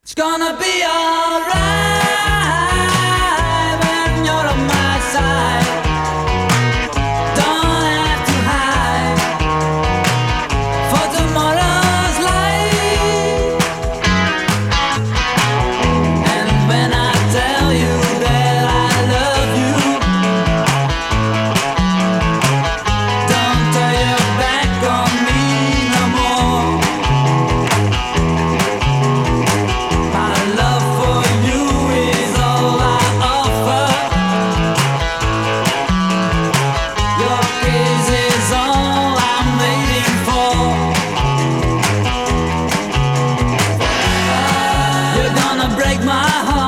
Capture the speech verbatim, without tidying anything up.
It's gonna be alright when you're on my side. Don't have to hide for tomorrow's light. And when I tell you that I love you, don't turn your back on me no more. My love for you is all I offer. Your kiss is all I'm waiting for. You're gonna break my heart.